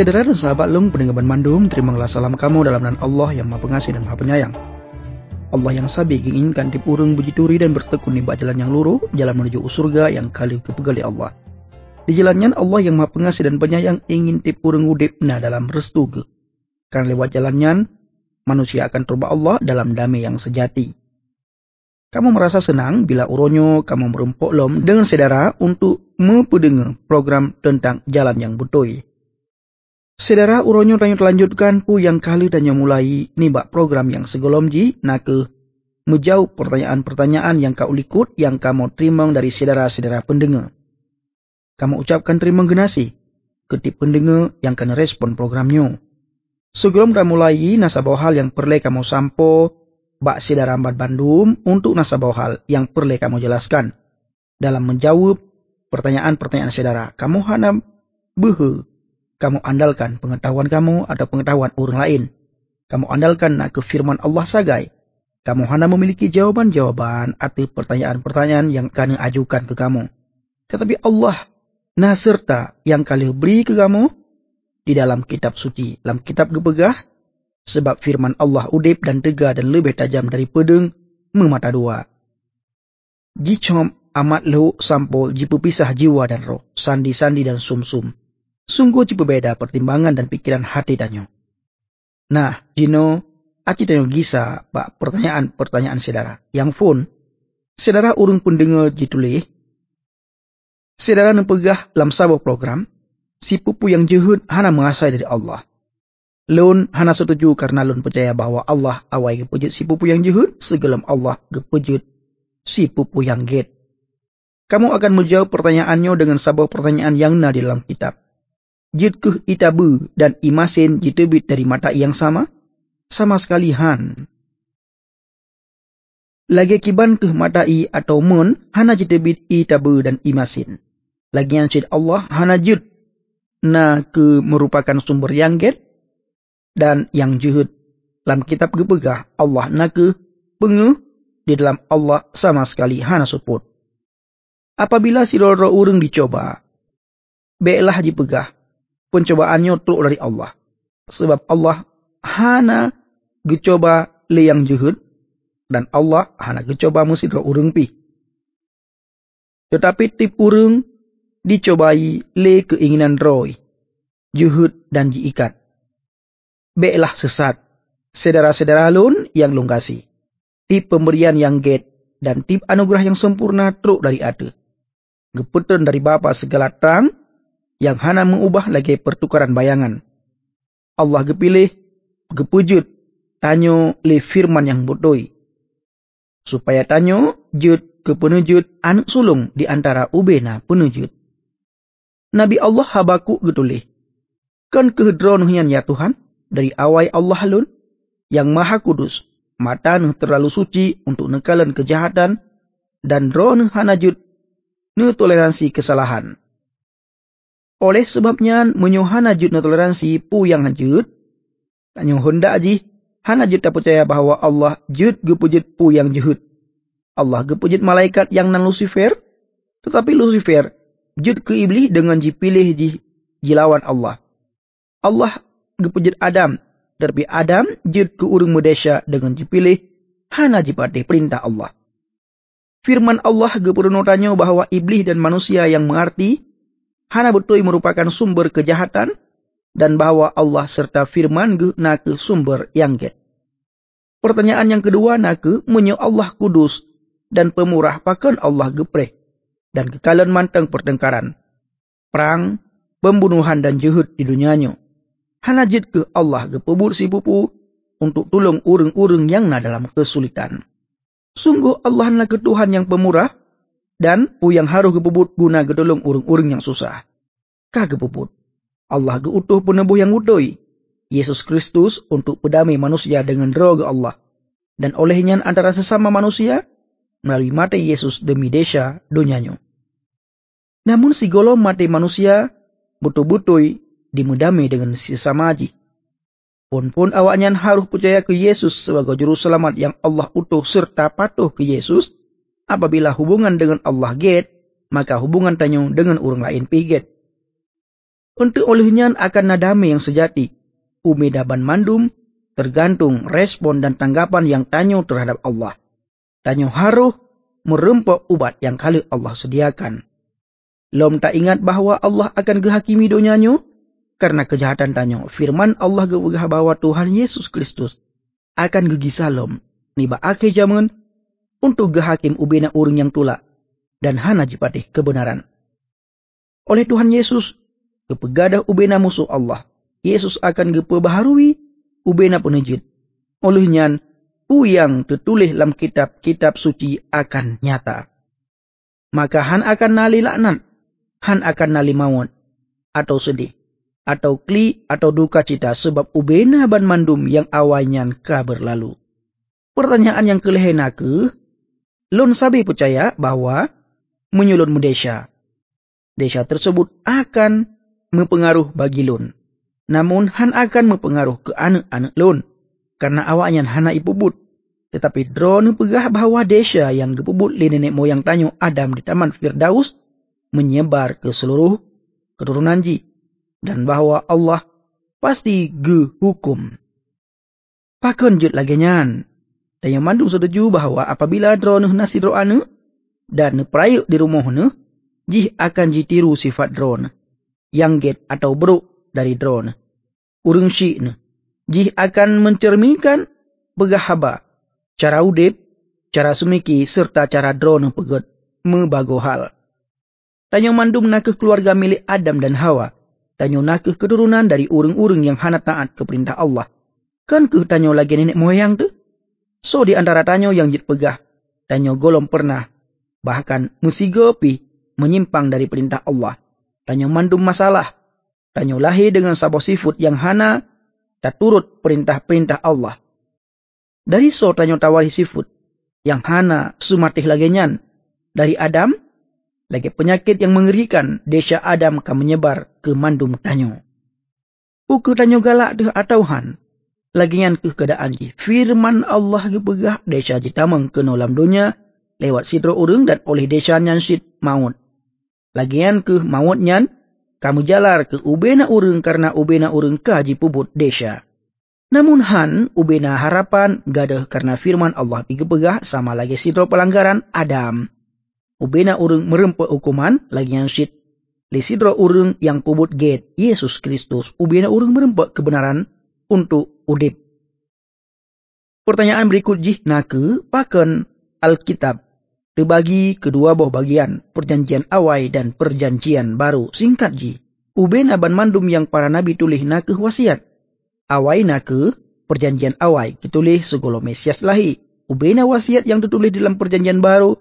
Saudara dan sahabat Lung pendengar Bandung, terimalah salam kamu dalam nama Allah yang Maha Pengasih dan Maha Penyayang. Allah yang sabi inginkan tip urung bujituri dan bertekun di jalan yang luruh, jalan menuju surga yang kali kepegali Allah. Di jalannya Allah yang Maha Pengasih dan Penyayang ingin tip urung udipna dalam restu ke. Karena lewat jalannya manusia akan terubah Allah dalam damai yang sejati. Kamu merasa senang bila uronyo kamu merempok lom dengan saudara untuk mempendengar program tentang jalan yang betul. Saudara uronyo tanya telanjutkan pu yang kali dan yang mulai nibak program yang segolom ji nak menjawab pertanyaan-pertanyaan yang kau likut yang kamu terima dari saudara-saudara pendengar. Kamu ucapkan terima kasih ketip pendengar yang kena respon programnya. Sebelum kamu mulai nasabah hal yang perlu kamu sampo bak saudara Ambat Bandung untuk nasabah hal yang perlu kamu jelaskan dalam menjawab pertanyaan-pertanyaan saudara. Kamu hanam behe. Kamu andalkan pengetahuan kamu atau pengetahuan orang lain. Kamu andalkan nak ke firman Allah sagai. Kamu hanya memiliki jawaban-jawaban atau pertanyaan-pertanyaan yang kami ajukan ke kamu. Tetapi Allah nah serta yang kali beri ke kamu di dalam kitab suci, dalam kitab gepegah, sebab firman Allah udip dan tegar dan lebih tajam dari pedang memata dua. Jicom amat leu sampo jipepisah jiwa dan roh, sandi-sandi dan sum-sum. Sungguh berbeda pertimbangan dan pikiran hati danyo. Nah, jino, aci danyo gisa bak pertanyaan-pertanyaan saudara. Yang pun, saudara urung pendengar jitulih, saudara nempegah dalam sebuah program, si pupu yang jehud hana mengasai dari Allah. Lun hana setuju karena lun percaya bahwa Allah awai gepujut si pupu yang jehud, segelam Allah gepujut si pupu yang get. Kamu akan menjawab pertanyaannya dengan sebuah pertanyaan yang na di dalam kitab. Jid ke itabu dan imasin jitebit dari mata yang sama? Sama sekali han. Lagi kiban ke mata i atau mun, hana jitebit itabu dan imasin. Lagi yang cid Allah hana jid na ke merupakan sumber yang get dan yang juhud. Dalam kitab gepegah Allah na ke pengu di dalam Allah sama sekali hana support. Apabila si roro urung dicoba, belah dipegah. Pencobaannya truk dari Allah. Sebab Allah hana gecoba le yang juhud dan Allah hana gecoba mesti ro urung pi. Tetapi tip urung dicobai le keinginan roy, juhud dan jiikat. Belah sesat. Saudara-saudara lun yang lungkasi. Tip pemberian yang get dan tip anugerah yang sempurna truk dari ada. Geputan dari Bapa segala terang yang hana mengubah lagi pertukaran bayangan. Allah gepilih, gepujud, tanyo le firman yang bodoi. Supaya tanyo jud ke penujud anak sulung di antara ubena penujud. Nabi Allah Habakuk getulih. Kan kehedronuhian ya Tuhan, dari awai Allah lun, yang maha kudus, mata nu terlalu suci untuk nekalan kejahatan, dan roh nu hana jud, nu toleransi kesalahan. Oleh sebabnya menyohana jud na toleransi pu yang hajud. Dan yang honda aji hana jud tak percaya bahwa Allah jud gepujud pu yang juhud. Allah gepujud malaikat yang nan Lucifer. Tetapi Lucifer jud ke iblis dengan dipilih jilawan Allah. Allah gepujud Adam. Dari Adam jud ke urung medesya dengan dipilih hana jipate perintah Allah. Firman Allah gepurunotanya bahwa iblis dan manusia yang mengerti hana betul merupakan sumber kejahatan dan bahwa Allah serta firman nak sumber yang get. Pertanyaan yang kedua nak menyo Allah kudus dan pemurah pakan Allah gepreh dan kekalan mantang pertengkaran, perang, pembunuhan dan juhud di dunianya. Hana jid ke Allah gepebur si pupu untuk tolong urung-urung yang na dalam kesulitan. Sungguh Allah nak Tuhan yang pemurah dan pu yang harus gepebut guna gedolong urung-urung yang susah. Kagepebut. Allah geutuh penebuh yang udoi. Yesus Kristus untuk pedamai manusia dengan roh Allah. Dan olehnya antara sesama manusia melalui mati Yesus demi desa dunianya. Namun si golong mati manusia betul-betul dimudamai dengan sesama aji. Pun awaknya harus percaya ke Yesus sebagai juru selamat yang Allah utuh serta patuh ke Yesus. Apabila hubungan dengan Allah get, maka hubungan tanyo dengan orang lain piget. Untuk olehnya akan nadame yang sejati. Umeda ban mandum tergantung respon dan tanggapan yang tanyo terhadap Allah. Tanyo haruh merempok ubat yang kali Allah sediakan. Lom tak ingat bahwa Allah akan gehakimi donyanyo karena kejahatan tanyo. Firman Allah gebegah bahwa Tuhan Yesus Kristus akan gegisah lom niba akhir zaman untuk gehakim ubena urang yang tulak dan hana jipatih kebenaran. Oleh Tuhan Yesus kepegadah ubena musuh Allah. Yesus akan gepebaharui ubena penejit. Olehnya yang tertulis dalam kitab-kitab suci akan nyata. Maka han akan nali laknat, han akan nali maut, atau sedih, atau kli, atau duka cita sebab ubena ban mandum yang awalnya ka berlalu. Pertanyaan yang kelehena ke, lon sabi percaya bahwa menyulun desa. Desa tersebut akan mempengaruh bagi lon. Namun han akan mempengaruh ke anak-anak lon. Karena awaknya hana ipubut. Tetapi drone pegah bahwa desa yang gepubut li nenek moyang tanyo Adam di Taman Firdaus menyebar ke seluruh keturunan ji. Dan bahwa Allah pasti gehukum. Pakon jut lagi nyan. Dan yang mandung setuju bahwa apabila drone nasi doa dan perayuk di rumah jih akan jitiru sifat drone. Yang get atau beruk dari drone. Urung syik jih akan mencerminkan begahaba, cara udip, cara semiki, serta cara drone pegot mebago hal. Tanyo mandum nakeh keluarga milik Adam dan Hawa. Tanyo nakeh keturunan dari urang-urang yang hana taat ke perintah Allah. Kan ke tanyo lagi nenek moyang tu? So di antara tanyo yang jit pegah, tanyo golom pernah, bahkan musigopi menyimpang dari perintah Allah. Tanyo mandum masalah. Tanyo lahir dengan sabo sifat yang hana tak turut perintah-perintah Allah. Dari so tanyo tawari sifat yang hana sumatih lagenyan dari Adam, lagi penyakit yang mengerikan desa Adam akan menyebar ke mandum tanyo. Uke tanyo galak deh atauhan, lagian ke keadaan ji. Firman Allah gepegah desa jitamang ke nolam dunia lewat sidro urang dan oleh desa nyan sid maut. Lagian ke maut nyan, kamu jalar ke ubena urang karena ubena urang kaji pubut desa. Namun han ubena harapan gadah karena firman Allah pigepegah sama lagi sidro pelanggaran Adam. Ubena urang merempek hukuman lagi yang syid. Li sidro urang yang pubut get Yesus Kristus. Ubena urang merempek kebenaran untuk udip. Pertanyaan berikut jih nake paken Alkitab terbagi kedua buah bagian, perjanjian awal dan perjanjian baru. Singkat ji, ubena ban mandum yang para nabi tulis nake wasiat. Awai nake perjanjian awal ditulis segala Mesias lahi. Ubena wasiat yang ditulis dalam perjanjian baru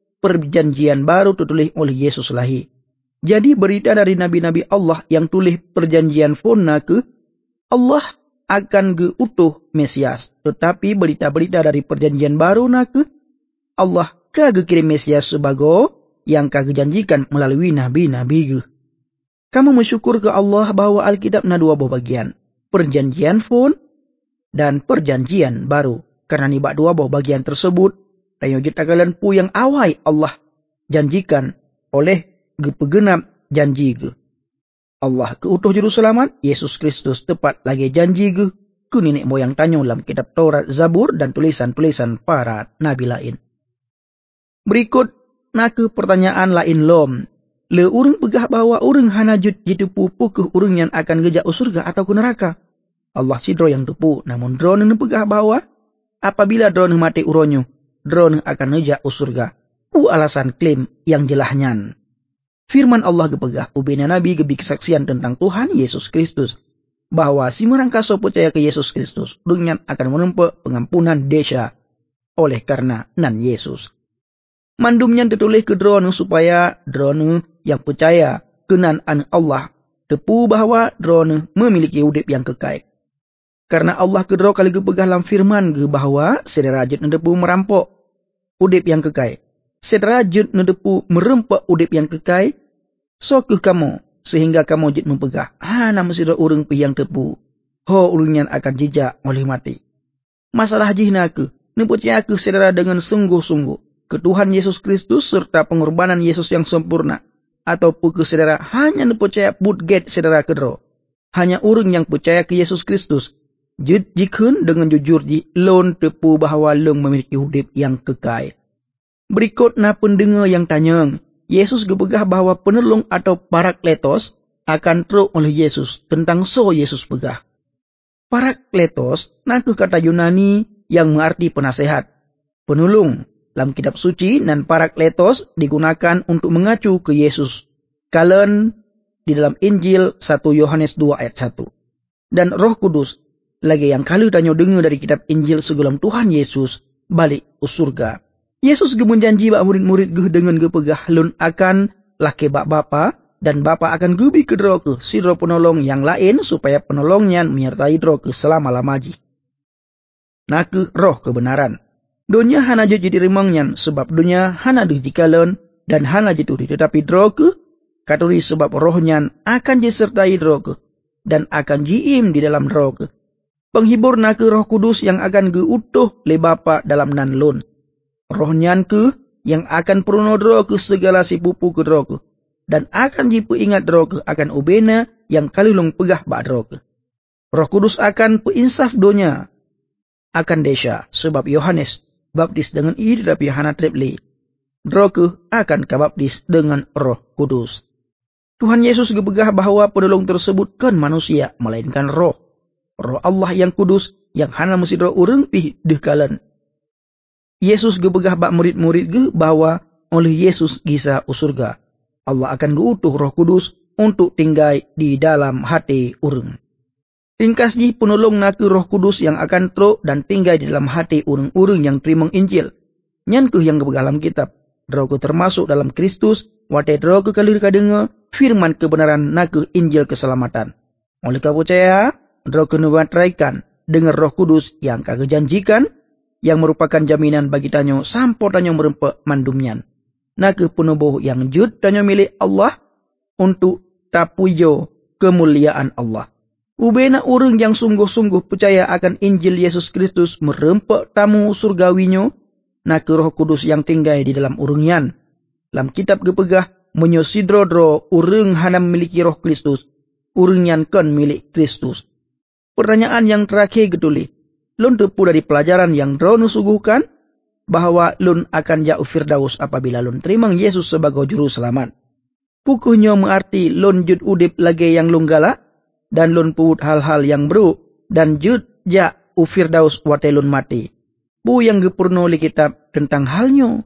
ditulis oleh Yesus lahi. Jadi berita dari nabi-nabi Allah yang tulis perjanjian pun nake Allah akan geutuh Mesias. Tetapi berita-berita dari perjanjian baru nake Allah kagak kirim Mesias sebagai yang kagak janjikan melalui nabi-nabi ge. Kamu bersyukur ke Allah bahwa Alkitab na dua buah bagian, perjanjian pun dan perjanjian baru. Karena nibak dua buah bagian tersebut, tanyo jitagalan pu yang awal Allah janjikan oleh gepegenap janji ge. Allah keutuh juru selamat, Yesus Kristus tepat lagi janji ge ke nenek moyang tanyo dalam kitab Taurat, Zabur dan tulisan-tulisan para nabi lain. Berikut nake pertanyaan lain lom. Le urang pegah bahwa urang hana jitupu pukeh urang yang akan gejak surga atau ke neraka. Allah sidro yang tupu, namun drone pegah bahwa apabila drone mati uronyo, drone akan ngejak surga. Alasan klaim yang jelahnya. Firman Allah gepegah ubena nabi gebi kesaksian tentang Tuhan Yesus Kristus. Bahwa si merangkaso percaya ke Yesus Kristus, dengan akan menempuh pengampunan desa oleh karena nan Yesus. Mandumnya ditulis ke drone supaya drone yang percaya kenan an Allah tepu bahwa drone memiliki udip yang kekal. Karena Allah kedro kali gepegah dalam firman ge bahwa sederajat nedepu merampok udip yang kekal. Sederajat nedepu merempek udip yang kekal. Sokuh kamu sehingga kamu jit mempegah. Nama sidra urang pi yang tepu. Ho ulunyan akan jejak oleh mati. Masalah jihna ke neputnya ke saudara dengan sungguh-sungguh ke Tuhan Yesus Kristus serta pengorbanan Yesus yang sempurna. ataupun ke saudara hanya percaya budget saudara kedro. Hanya orang yang percaya ke Yesus Kristus. Jikun dengan jujur lon tepu bahawa long memiliki hidup yang kekal. Berikut na pendengar yang tanya, Yesus gepegah bahawa penolong atau Parakletos akan teruk oleh Yesus tentang Yesus pegah. Parakletos naku kata Yunani yang mengarti penasehat, penolong. Dalam kitab suci dan Parakletos digunakan untuk mengacu ke Yesus. Kalian di dalam Injil 1 Yohanes 2 ayat 1. Dan Roh Kudus lagi yang kalian tanya dengar dari kitab Injil sebelum Tuhan Yesus balik ke surga. Yesus gemenjanji bak murid-murid dengan gepegah lun akan laki bapa dan bapa akan gubi ke droga si roh penolong yang lain supaya penolongnya menyertai droga selama-lamaji. Naku roh kebenaran. Dunia hana jadi rimangnya sebab dunia hana dijikalan dan hana jitu tetapi droga katuri sebab rohnya akan disertai droga dan akan jiim di dalam droga. Penghibur naku Roh Kudus yang akan geutuh le Bapa dalam nan lun. Rohnya ke yang akan peruno droga segala si pupu ke droga dan akan jipu ingat droga akan ubena yang kalulung pegah bak droga. Roh Kudus akan peinsaf dunia akan desa sebab Yohanes baptis dengan ide tapi hana trepli. Droga akan kabaptis dengan Roh Kudus. Tuhan Yesus gepegah bahawa penolong tersebut kan manusia melainkan roh. Roh Allah yang kudus yang hana mesti roh urang pih dekalan. Yesus gepegah bak murid-murid ge bahawa oleh Yesus gisa usurga. Allah akan geutuh Roh Kudus untuk tinggal di dalam hati urang. Ringkasnya penolong naku Roh Kudus yang akan teruk dan tinggal di dalam hati urang-urang yang terima Injil. Nyanku yang gepegah dalam kitab. Droga termasuk dalam Kristus, watai droga kali kadenga firman kebenaran naku Injil keselamatan. Oleh kau percaya, droga nubatraikan dengan Roh Kudus yang kagak janjikan, yang merupakan jaminan bagi tanyo sampo tanyo merempak mandumnyan. Naku penubuh yang jud tanyo milik Allah untuk tapujo kemuliaan Allah. Ubena orang yang sungguh-sungguh percaya akan Injil Yesus Kristus merempak tamu surgawinyo, naku Roh Kudus yang tinggal di dalam urungyan. Dalam kitab gepegah menyosidro-dro urung hana memiliki Roh Kristus, urungyan kan milik Kristus. Pertanyaan yang terakhir geduli, lun tepu dari pelajaran yang dronu suguhkan bahawa lun akan jauh Firdaus apabila lun terima Yesus sebagai juru selamat. Pukuhnya mengarti lun jud udip lagi yang lunggala dan lun puut hal-hal yang buruk dan jud jauh Firdaus wate lun mati. Bu yang gepurno li kitab tentang halnya.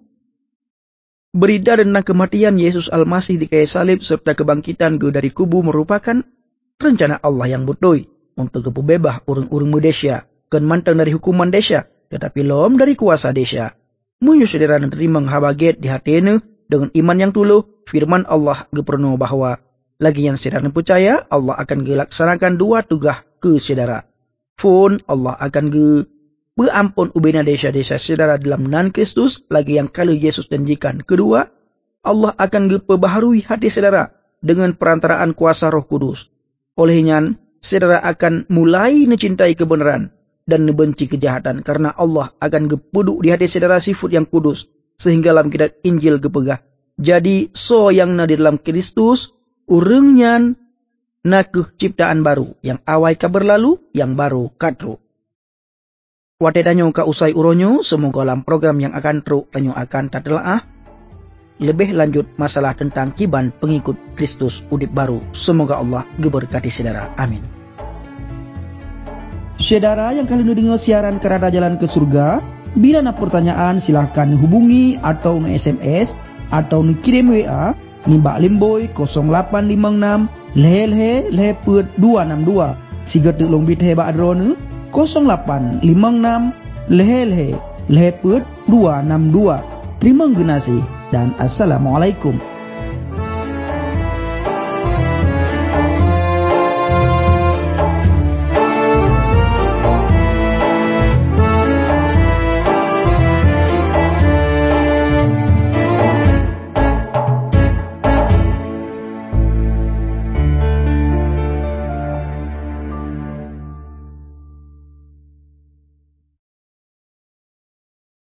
Berita tentang kematian Yesus Al-Masih di kayu salib serta kebangkitan ge dari kubu merupakan rencana Allah yang betul untuk kepebebah urang-urang Malaysia kan mantang dari hukuman desa tetapi lom dari kuasa desa. Munyo saudara nerima habaget di hatene dengan iman yang tuluh firman Allah gepurno bahawa lagi yang saudara percaya Allah akan gelaksanakan dua tugas ke saudara. Fun Allah akan berampun ubena desa-desa saudara dalam nan Kristus lagi yang kalau Yesus janjikan. Kedua, Allah akan perbaharui hati saudara dengan perantaraan kuasa Roh Kudus. Olehnya, saudara akan mulai mencintai kebenaran dan membenci kejahatan karena Allah akan gepuduk di hati saudara sifat yang kudus sehingga dalam kitab Injil gepegah. Jadi, yang di dalam Kristus, urangnya nakuh ciptaan baru yang awai ka berlalu, yang baru katru. Wate tanyo ka usai uronyo, semoga dalam program yang akan teruk tanyo akan tadelaah lebih lanjut masalah tentang kiban pengikut Kristus udip baru. Semoga Allah geberkati saudara. Amin. Saudara yang kalian dengar siaran Kerada Jalan ke Surga, bila nak pertanyaan silahkan hubungi atau SMS atau kirim WA ni Bak Limboy 0856 leh 262 siga telung bit heba adrone 0856 leh 262. Terima kasih dan Assalamualaikum.